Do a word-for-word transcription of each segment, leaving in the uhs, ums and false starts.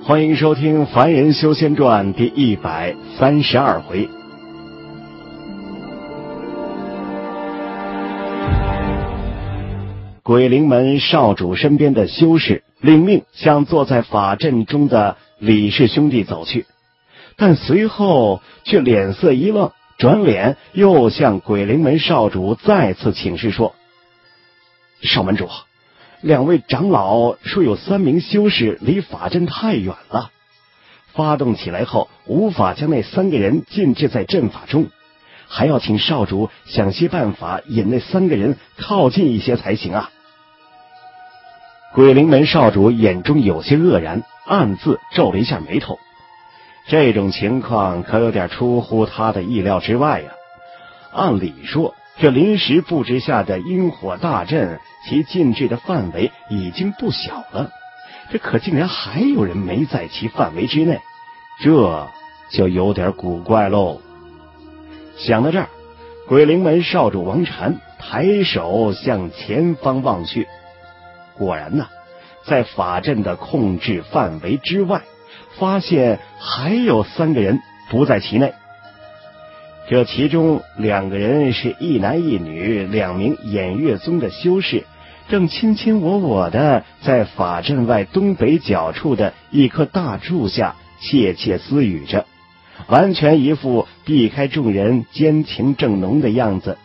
欢迎收听《凡人修仙传》第一百三十二回。鬼灵门少主身边的修士领命向坐在法阵中的李氏兄弟走去，但随后却脸色一愣，转脸又向鬼灵门少主再次请示说：少门主，两位长老说有三名修士离法阵太远了，发动起来后无法将那三个人禁制在阵法中，还要请少主想些办法引那三个人靠近一些才行啊。鬼灵门少主眼中有些愕然，暗自皱了一下眉头。这种情况可有点出乎他的意料之外呀、啊。按理说，这临时布置下的阴火大阵，其禁制的范围已经不小了，这可竟然还有人没在其范围之内，这就有点古怪喽。想到这儿，鬼灵门少主王禅抬手向前方望去，果然呢，在法阵的控制范围之外，发现还有三个人不在其内。这其中两个人是一男一女，两名偃月宗的修士，正卿卿我我的在法阵外东北角处的一棵大柱下窃窃私语着，完全一副避开众人奸情正浓的样子。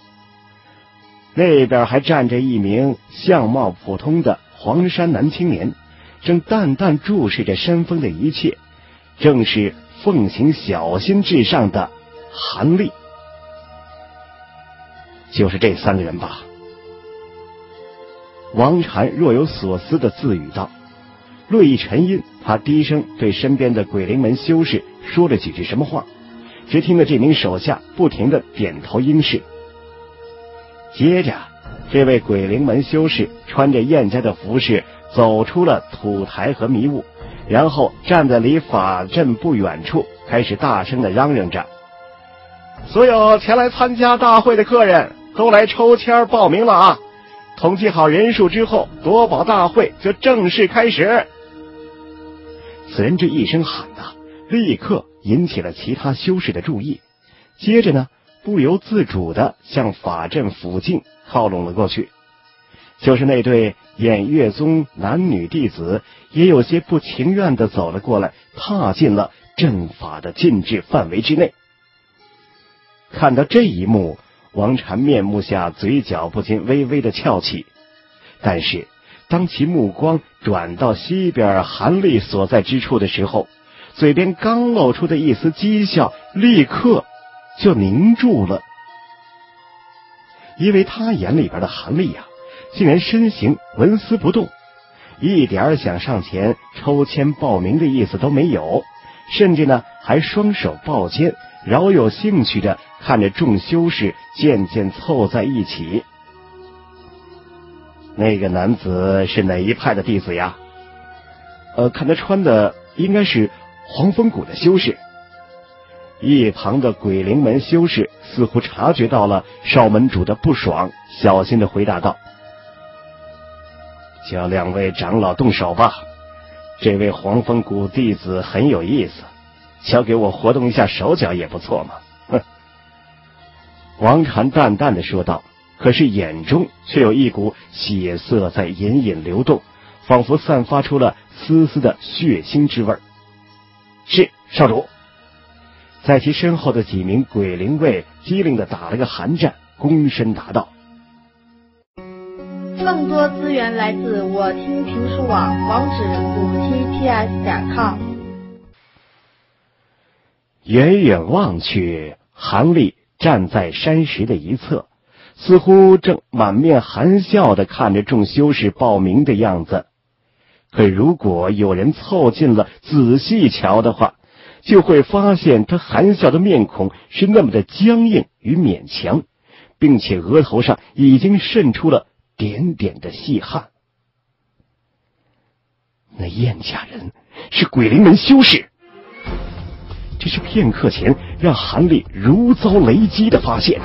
那边还站着一名相貌普通的黄山男青年，正淡淡注视着山峰的一切，正是奉行小心至上的韩立。就是这三个人吧。王禅若有所思地自语道。略一沉吟，他低声对身边的鬼灵门修士说了几句什么话，只听得这名手下不停地点头应是。接着，这位鬼灵门修士穿着燕家的服饰走出了土台和迷雾，然后站在离法阵不远处，开始大声地嚷嚷着：所有前来参加大会的客人都来抽签报名了啊！统计好人数之后，夺宝大会就正式开始。此人这一声喊啊，立刻引起了其他修士的注意，接着呢，不由自主地向法阵附近靠拢了过去。就是那对偃月宗男女弟子也有些不情愿地走了过来，踏进了阵法的禁制范围之内。看到这一幕，王禅面目下嘴角不禁微微的翘起，但是当其目光转到西边韩立所在之处的时候，嘴边刚露出的一丝讥笑立刻就凝住了。因为他眼里边的韩立啊，竟然身形纹丝不动，一点想上前抽签报名的意思都没有，甚至呢还双手抱肩，饶有兴趣的看着众修士渐渐凑在一起。那个男子是哪一派的弟子呀？呃，看他穿的应该是黄风谷的修士。一旁的鬼灵门修士似乎察觉到了少门主的不爽，小心的回答道：叫两位长老动手吧，这位黄风谷弟子很有意思，交给我活动一下手脚也不错嘛。哼！王禅淡淡的说道，可是眼中却有一股血色在隐隐流动，仿佛散发出了丝丝的血腥之味。是，少主。在其身后的几名鬼灵卫机灵的打了个寒战，躬身答道： 更多资源来自我听评书网，网址五 t t s 点 com。 远远望去，韩立站在山石的一侧，似乎正满面含笑地看着众修士报名的样子。可如果有人凑近了仔细瞧的话，就会发现他含笑的面孔是那么的僵硬与勉强，并且额头上已经渗出了点点的细汗。那燕家人是鬼灵门修士，这是片刻前让韩立如遭雷击的发现啊！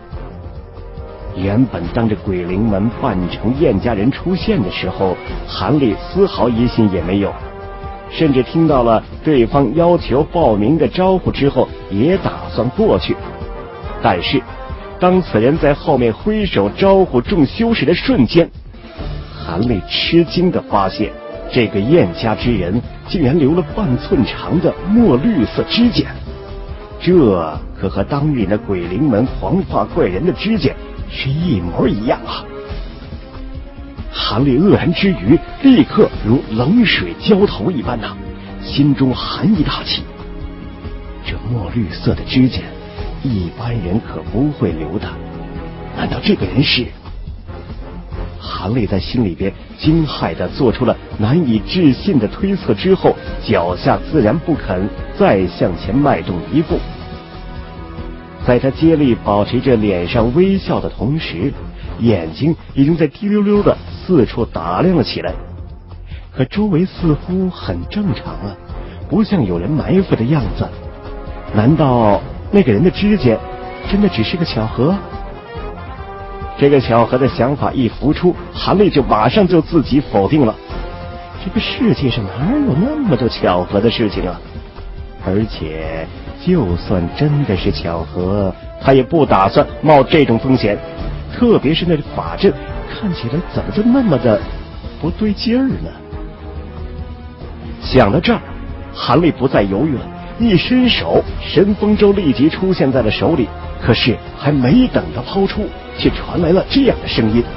原本当着鬼灵门扮成燕家人出现的时候，韩立丝毫疑心也没有， 甚至听到了对方要求报名的招呼之后，也打算过去。但是当此人在后面挥手招呼众修士的瞬间，韩立吃惊地发现，这个燕家之人竟然留了半寸长的墨绿色指甲，这可和当日那鬼灵门黄发怪人的指甲是一模一样啊！韩立愕然之余，立刻如冷水浇头一般呐、啊，心中寒意大起。这墨绿色的指甲，一般人可不会留的，难道这个人是？韩立在心里边惊骇地做出了难以置信的推测之后，脚下自然不肯再向前迈动一步。在他竭力保持着脸上微笑的同时，眼睛已经在滴溜溜的四处打量了起来，可周围似乎很正常啊，不像有人埋伏的样子。难道那个人的指甲真的只是个巧合？这个巧合的想法一浮出，韩立就马上就自己否定了。这个世界上哪有那么多巧合的事情啊？而且就算真的是巧合，他也不打算冒这种风险。特别是那个法阵看起来怎么就那么的不对劲儿呢？想到这儿，韩立不再犹豫了，一伸手，神风舟立即出现在了手里。可是还没等他抛出，却传来了这样的声音：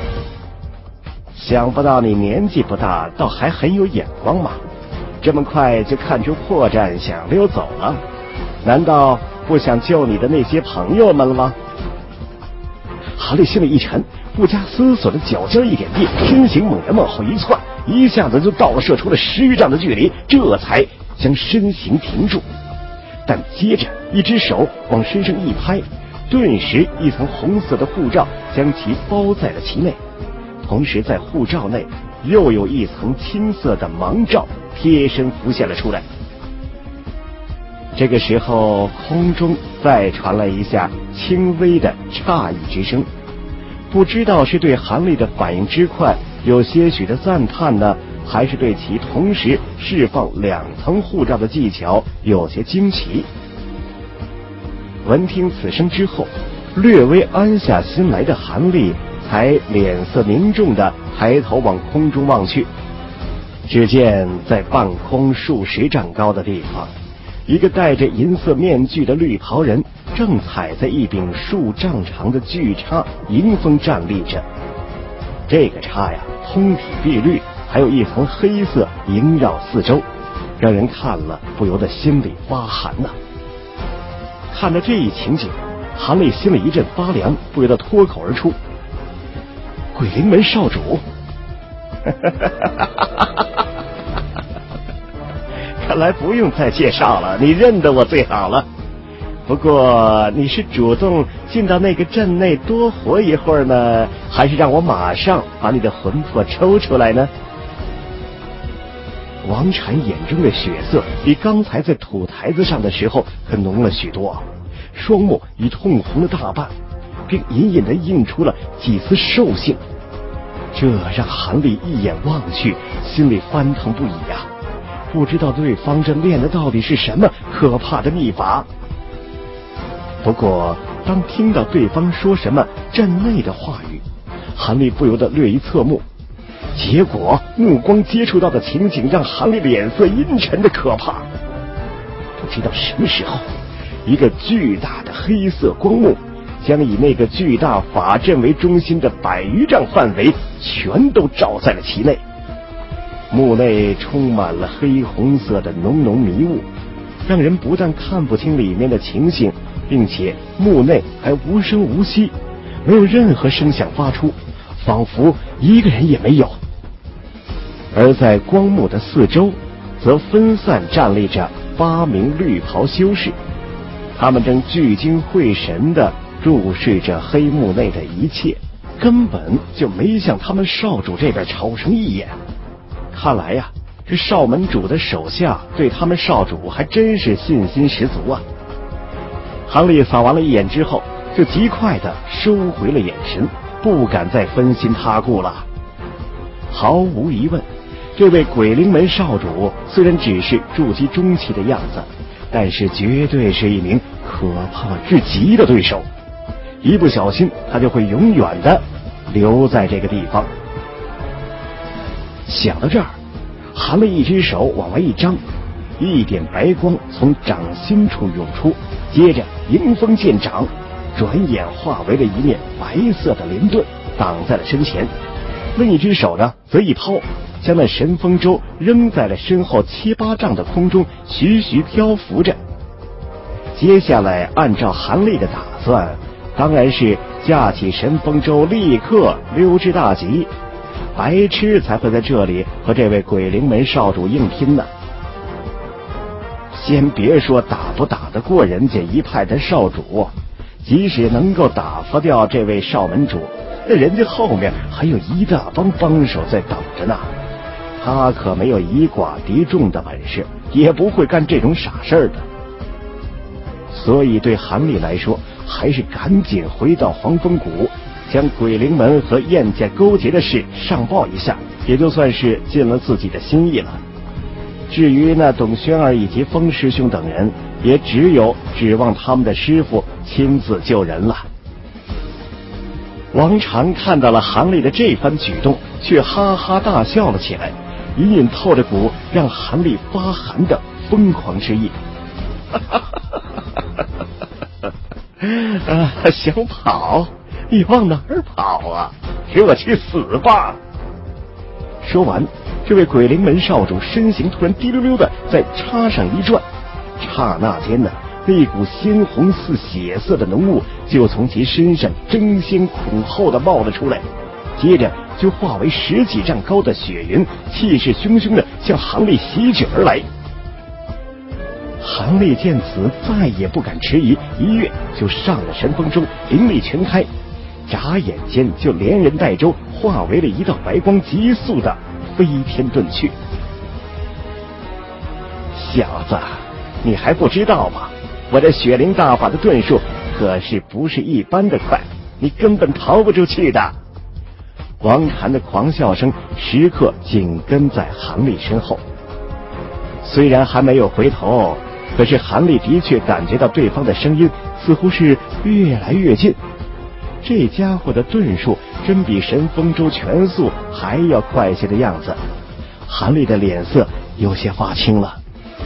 想不到你年纪不大，倒还很有眼光嘛！这么快就看出破绽，想溜走了？难道不想救你的那些朋友们了吗？韩立心里一沉，不加思索的脚尖一点地，身形猛然往后一窜，一下子就倒射出了十余丈的距离，这才将身形停住。但接着一只手往身上一拍，顿时一层红色的护罩将其包在了其内，同时在护罩内又有一层青色的芒罩贴身浮现了出来。这个时候，空中再传来一下轻微的诧异之声，不知道是对韩立的反应之快有些许的赞叹呢，还是对其同时释放两层护罩的技巧有些惊奇。闻听此声之后，略微安下心来的韩立才脸色凝重地抬头往空中望去。只见在半空数十丈高的地方，一个戴着银色面具的绿袍人正踩在一柄数丈长的巨叉迎风站立着。这个叉呀，通体碧绿，还有一层黑色萦绕四周，让人看了不由得心里发寒呐、啊。看着这一情景，韩立心里一阵发凉，不由得脱口而出：鬼灵门少主！看来不用再介绍了，你认得我最好了。不过你是主动进到那个阵内多活一会儿呢，还是让我马上把你的魂魄抽出来呢？王禅眼中的血色比刚才在土台子上的时候可浓了许多，双目已通红了大半，并隐隐地映出了几丝兽性。这让韩立一眼望去，心里翻腾不已呀、啊！不知道对方这练的到底是什么可怕的秘法。不过当听到对方说什么阵内的话语，韩立不由得略一侧目，结果目光接触到的情景让韩立脸色阴沉的可怕。不知道什么时候，一个巨大的黑色光幕将以那个巨大法阵为中心的百余丈范围全都罩在了其内。幕内充满了黑红色的浓浓迷雾，让人不但看不清里面的情形，并且幕内还无声无息，没有任何声响发出，仿佛一个人也没有。而在光幕的四周则分散站立着八名绿袍修士，他们正聚精会神地注视着黑幕内的一切，根本就没向他们少主这边瞅上一眼。看来呀、啊，这少门主的手下对他们少主还真是信心十足啊。韩立扫完了一眼之后，就极快地收回了眼神，不敢再分心他顾了。毫无疑问， 这位鬼灵门少主虽然只是筑基中期的样子，但是绝对是一名可怕至极的对手，一不小心他就会永远的留在这个地方。想到这儿，韩立一只手往外一张，一点白光从掌心处涌出，接着迎风剑掌，转眼化为了一面白色的连盾，挡在了身前。另一只手呢，则一抛，将那神风舟扔在了身后七八丈的空中，徐徐漂浮着。接下来按照韩立的打算，当然是架起神风舟立刻溜之大吉，白痴才会在这里和这位鬼灵门少主硬拼呢。先别说打不打得过人家一派的少主，即使能够打发掉这位少门主，那人家后面还有一大帮帮手在等着呢。他可没有以寡敌众的本事，也不会干这种傻事儿的。所以对韩立来说，还是赶紧回到黄风谷，将鬼灵门和燕家勾结的事上报一下，也就算是尽了自己的心意了。至于那董宣儿以及风师兄等人，也只有指望他们的师傅亲自救人了。王禅看到了韩立的这番举动，却哈哈大笑了起来，隐隐透着股让韩立发寒的疯狂之意。啊，想跑？你往哪儿跑啊？给我去死吧！说完，这位鬼灵门少主身形突然滴溜溜的在叉上一转，刹那间呢，那股鲜红似血色的浓雾就从其身上争先恐后的冒了出来，接着就化为十几丈高的雪云，气势汹汹的向韩立袭指而来。韩立见此，再也不敢迟疑，一跃就上了神风舟，灵力全开，眨眼间就连人带舟化为了一道白光，急速的飞天遁去。小子，你还不知道吗？我这雪灵大法的遁术可是不是一般的快，你根本逃不出去的。王禅的狂笑声时刻紧跟在韩立身后，虽然还没有回头，可是韩立的确感觉到对方的声音似乎是越来越近。这家伙的遁术真比神风舟全速还要快些的样子。韩立的脸色有些发青了。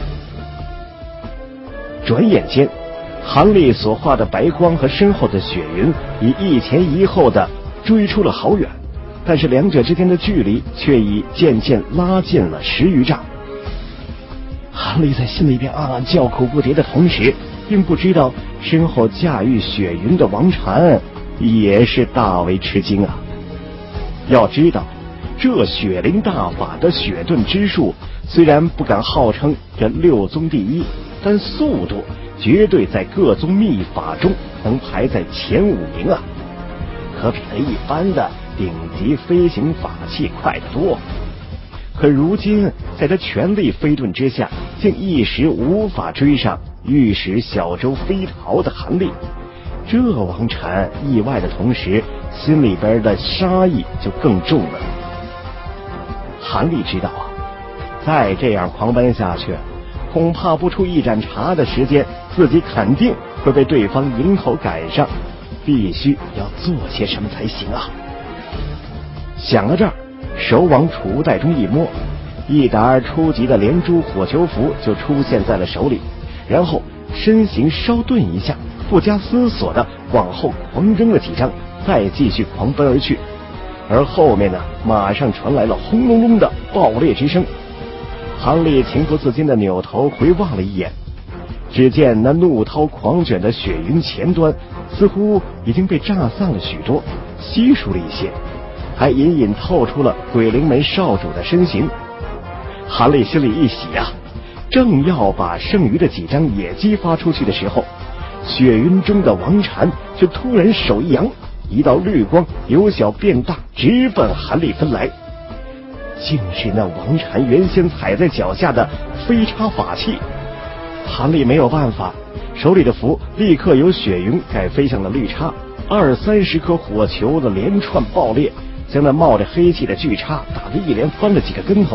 转眼间，韩立所画的白光和身后的雪云已一前一后的追出了好远，但是两者之间的距离却已渐渐拉近了十余丈。韩立在心里边暗暗叫苦不迭的同时，并不知道身后驾驭雪云的王禅也是大为吃惊啊！要知道，这雪灵大法的雪遁之术虽然不敢号称这六宗第一，但速度绝对在各宗秘法中能排在前五名啊，可比那一般的顶级飞行法器快得多。可如今在他全力飞遁之下，竟一时无法追上御使小舟飞逃的韩立。这王禅意外的同时，心里边的杀意就更重了。韩立知道啊，再这样狂奔下去，恐怕不出一盏茶的时间，自己肯定会被对方迎头赶上，必须要做些什么才行啊！想到这儿，手往储物袋中一摸，一沓初级的连珠火球符就出现在了手里，然后身形稍顿一下，不加思索的往后狂扔了几张，再继续狂奔而去。而后面呢，马上传来了轰隆隆的爆裂之声。韩立情不自禁的扭头回望了一眼，只见那怒涛狂卷的雪云前端似乎已经被炸散了许多，稀疏了一些，还隐隐透出了鬼灵门少主的身形。韩立心里一喜啊，正要把剩余的几张也激发出去的时候，雪云中的王禅却突然手一扬，一道绿光由小变大，直奔韩立奔来。竟是那王禅原先踩在脚下的飞叉法器。韩立没有办法，手里的符立刻由雪云改飞向了绿叉，二三十颗火球的连串爆裂，将那冒着黑气的巨叉打得一连翻了几个跟头，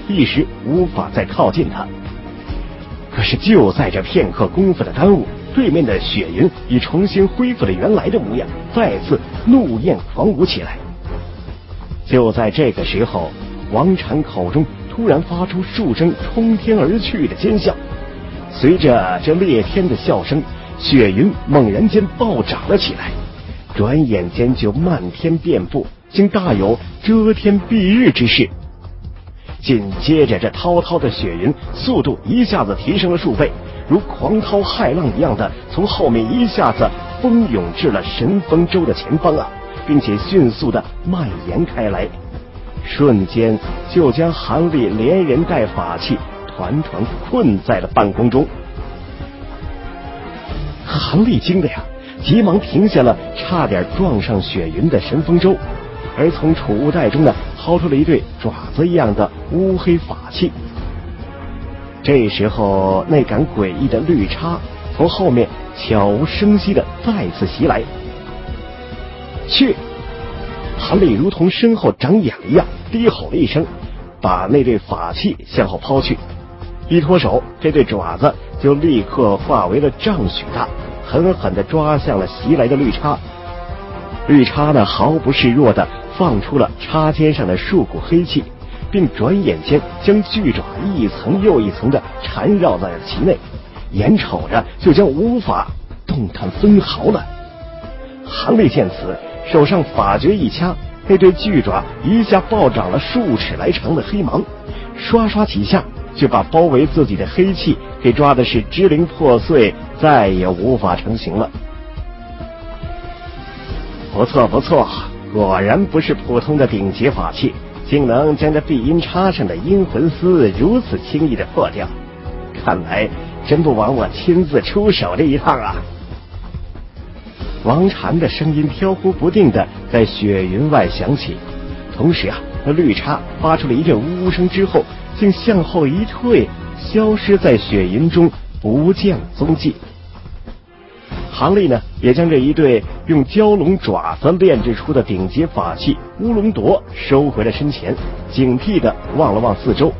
一时无法再靠近他。可是就在这片刻功夫的耽误，对面的雪云已重新恢复了原来的模样，再次怒焰狂舞起来。就在这个时候，王禅口中突然发出数声冲天而去的尖笑，随着这裂天的笑声，雪云猛然间暴涨了起来，转眼间就漫天遍布，竟大有遮天蔽日之势。紧接着这滔滔的雪云速度一下子提升了数倍，如狂涛骇浪一样的从后面一下子蜂涌至了神风州的前方啊，并且迅速的蔓延开来，瞬间就将韩立连人带法器团团困在了半空中。韩立惊的呀，急忙停下了差点撞上雪云的神风舟，而从储物袋中呢掏出了一对爪子一样的乌黑法器。这时候那杆诡异的绿叉从后面悄无声息的再次袭来。去！韩立如同身后长眼一样低吼了一声，把那对法器向后抛去，一脱手，这对爪子就立刻化为了丈许大，狠狠地抓向了袭来的绿叉。绿叉呢毫不示弱地放出了叉尖上的数股黑气，并转眼间将巨爪一层又一层地缠绕在了其内，眼瞅着就将无法动弹分毫了。韩立见此，手上法诀一掐，那对巨爪一下暴长了数尺来长的黑芒，刷刷几下就把包围自己的黑气给抓的是支离破碎，再也无法成型了。不错不错，果然不是普通的顶级法器，竟能将这碧阴叉上的阴魂丝如此轻易的破掉，看来真不枉我亲自出手这一趟啊。王禅的声音飘忽不定的在雪云外响起，同时啊，那绿叉发出了一阵呜呜声之后，竟向后一退，消失在雪云中，不见踪迹。韩立呢，也将这一对用蛟龙爪子炼制出的顶级法器乌龙铎收回了身前，警惕地望了望四周。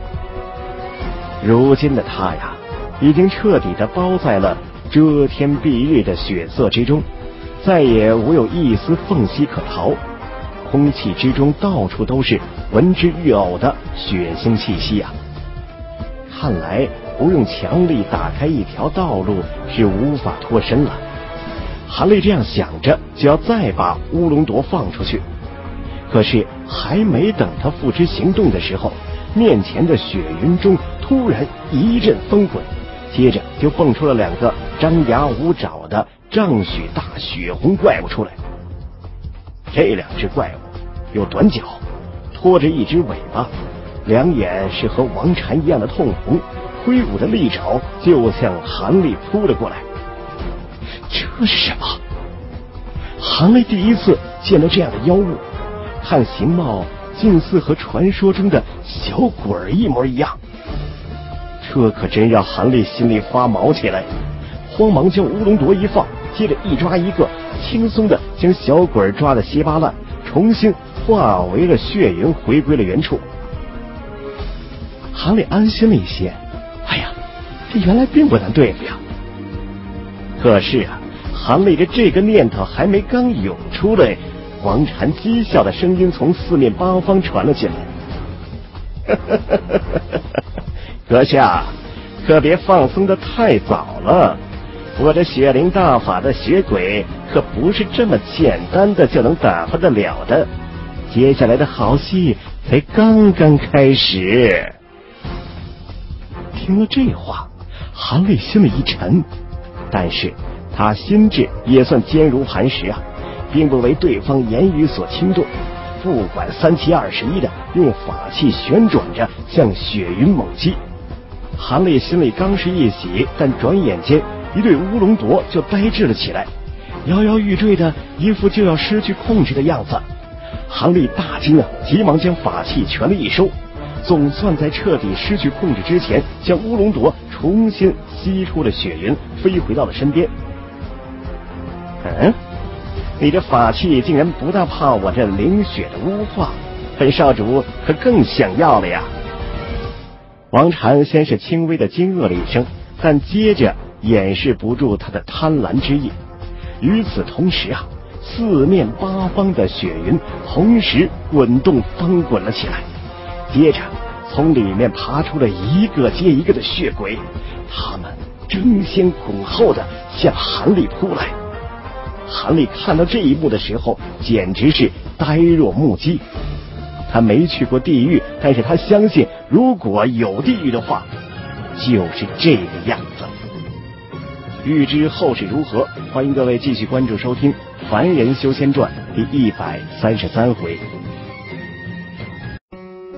如今的他呀，已经彻底地包在了遮天蔽日的血色之中，再也无有一丝缝隙可逃。空气之中到处都是闻之欲呕的血腥气息啊！看来不用强力打开一条道路是无法脱身了。韩立这样想着，就要再把乌龙铎放出去。可是还没等他付之行动的时候，面前的雪云中突然一阵风滚，接着就蹦出了两个张牙舞爪的丈许大血红怪物出来。这两只怪物有短脚，拖着一只尾巴，两眼是和王禅一样的通红，挥舞的利爪就向韩立扑了过来。这是什么？韩立第一次见到这样的妖物，看形貌近似和传说中的小鬼儿一模一样。这可真让韩立心里发毛起来，慌忙将乌龙铎一放，接着一抓一个，轻松的将小鬼儿抓得稀巴烂，重新化为了血云，回归了原处。韩立安心了一些，哎呀，这原来并不难对付呀。可是啊，韩立的这个念头还没刚涌出来，王禅讥笑的声音从四面八方传了进来。阁下可别放松的太早了，我这血灵大法的血鬼可不是这么简单的就能打发得了的，接下来的好戏才刚刚开始。听了这话，韩立心里一沉，但是他心智也算坚如磐石啊，并不为对方言语所轻动，不管三七二十一的用法器旋转着向雪云猛击。韩立心里刚是一喜，但转眼间一对乌龙铎就呆滞了起来，摇摇欲坠的一副就要失去控制的样子。韩立大惊啊，急忙将法器全力一收，总算在彻底失去控制之前，将乌龙铎重新吸出了雪云，飞回到了身边。嗯，你这法器竟然不大怕我这凌雪的污化，本少主可更想要了呀！ 王禅先是轻微的惊愕了一声，但接着掩饰不住他的贪婪之意。与此同时啊，四面八方的血云同时滚动翻滚了起来，接着从里面爬出了一个接一个的血鬼，他们争先恐后的向韩立扑来。韩立看到这一幕的时候简直是呆若木鸡。他没去过地狱，但是他相信如果有地狱的话就是这个样子。欲知后事如何，欢迎各位继续关注收听《凡人修仙传》第一百三十三回。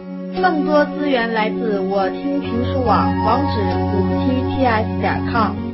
更多资源来自我听评书网，网址五七 T S 点 com。